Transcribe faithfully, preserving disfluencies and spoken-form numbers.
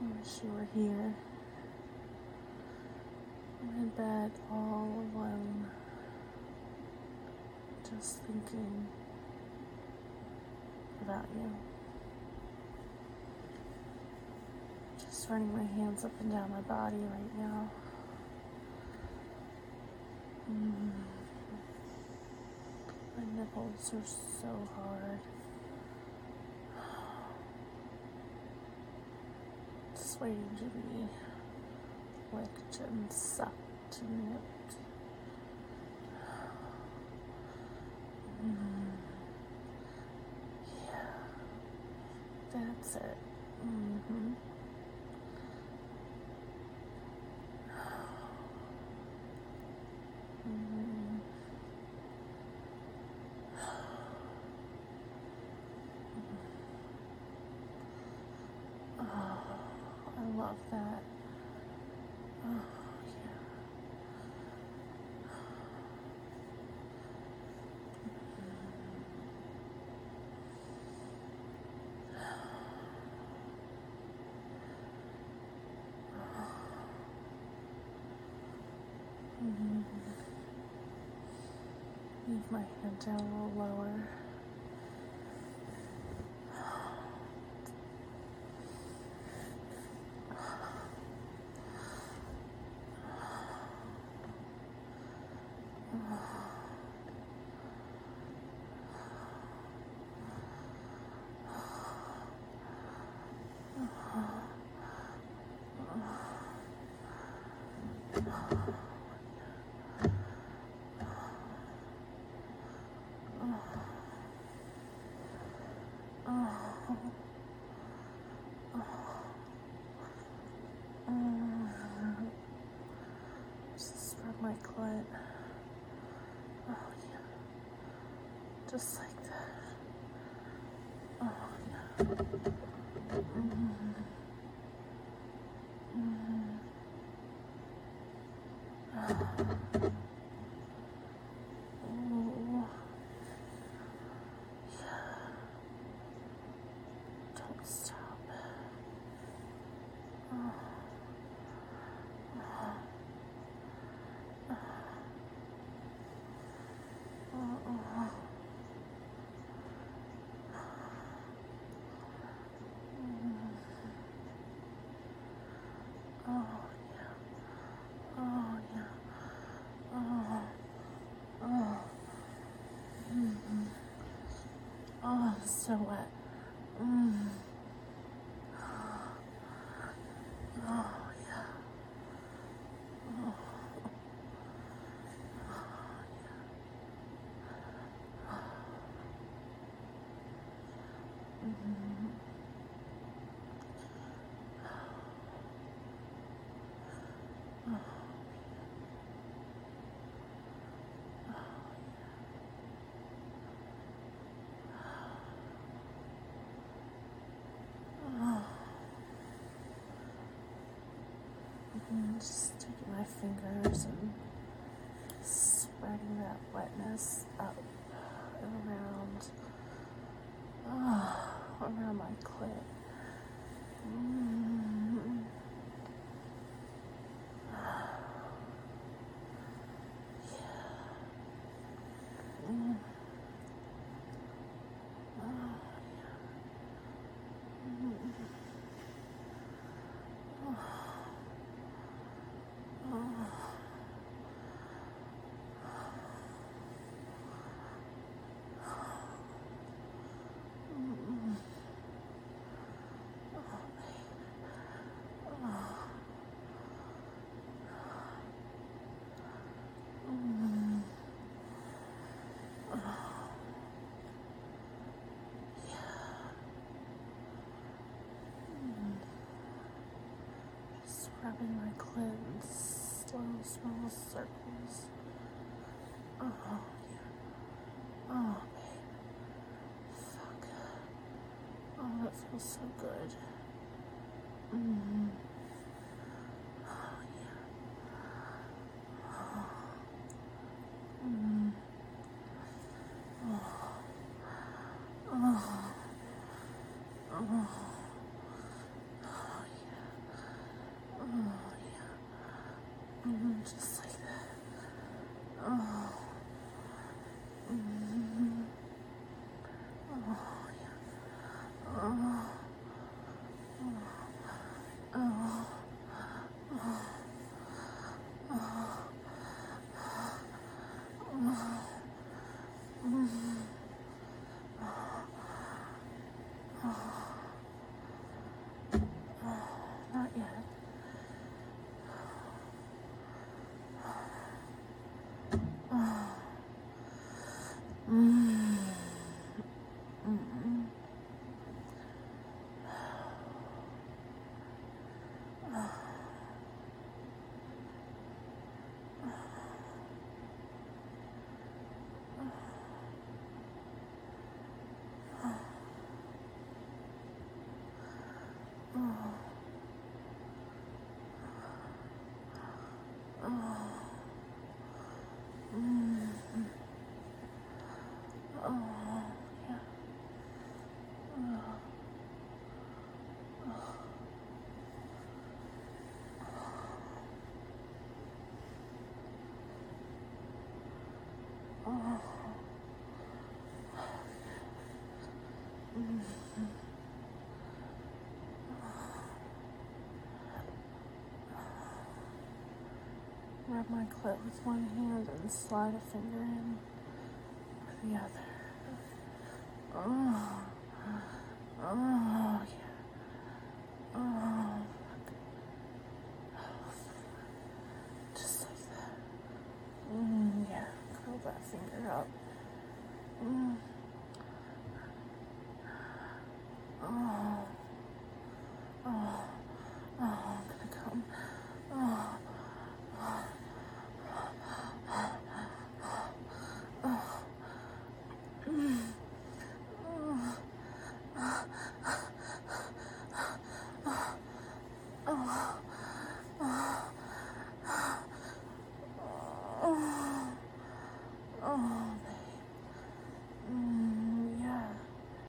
I wish you were here. In bed, all alone. Just thinking about you. Just running my hands up and down my body right now. Mm. My nipples are so hard. Just waiting to be licked and sucked and nipped. Mm. Yeah, that's it. Mm-hmm. Mm-hmm. Oh, I love that. Oh, yeah. Mm-hmm. Move my head down a little lower. Just spread my clit. Oh yeah, just like that. Oh yeah. Mm-hmm. Mm-hmm. Oh. Yeah. Don't stop. Oh. Oh, so wet. Mm. Oh, yeah. Oh. Mm-hmm. Oh. Oh. Mm, just taking my fingers and spreading that wetness up and around, oh, around my clit. Mm. Yeah. Mm. Oh, yeah. Mm. Oh. Oh. Mm. Mm. Just rubbing my clit in slow, small circles. Oh, yeah. Oh, babe. Fuck. Oh, that feels so good. Mm-hmm. Oh, yeah. Mm-hmm. Oh. Oh. Oh. Oh, yeah. just like that. Oh. Mm-hmm. Oh, yeah. Oh. Oh. Oh. Not yet. Mm. Mm-mm. Oh, yeah. Oh. Grab my clit with one hand and slide a finger in with the other. Oh, oh, yeah. Oh, just like that. Mm, yeah, curl that finger up. Mm. Oh, oh, oh, I'm gonna come. Oh, oh,